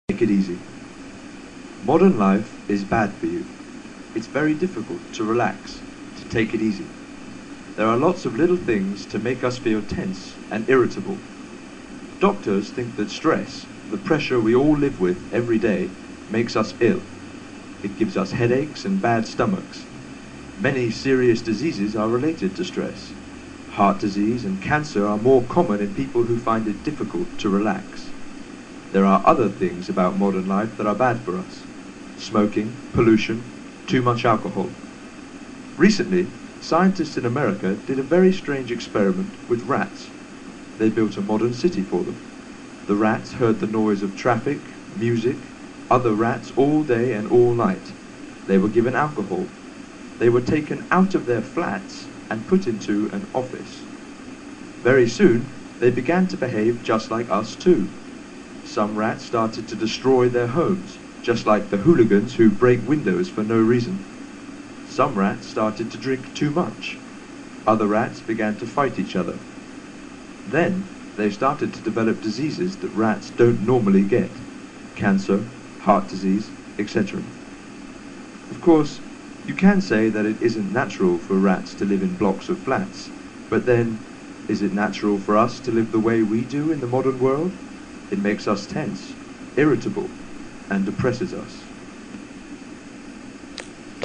Take it easy. Modern life is bad for you. It's very difficult to relax, to take it easy. There are lots of little things to make us feel tense and irritable. Doctors think that stress, the pressure we all live with every day, makes us ill. It gives us headaches and bad stomachs. Many serious diseases are related to stress. Heart disease and cancer are more common in people who find it difficult to relax. There are other things about modern life that are bad for us. Smoking, pollution, too much alcohol. Recently, scientists in America did a very strange experiment with rats. They built a modern city for them. The rats heard the noise of traffic, music, other rats all day and all night. They were given alcohol. They were taken out of their flats and put into an office. Very soon, they began to behave just like us too. Some rats started to destroy their homes, just like the hooligans who break windows for no reason. Some rats started to drink too much. Other rats began to fight each other. Then, they started to develop diseases that rats don't normally get. Cancer, heart disease, etc. Of course, you can say that it isn't natural for rats to live in blocks of flats, but then, is it natural for us to live the way we do in the modern world? It makes us tense, irritable, and depresses us.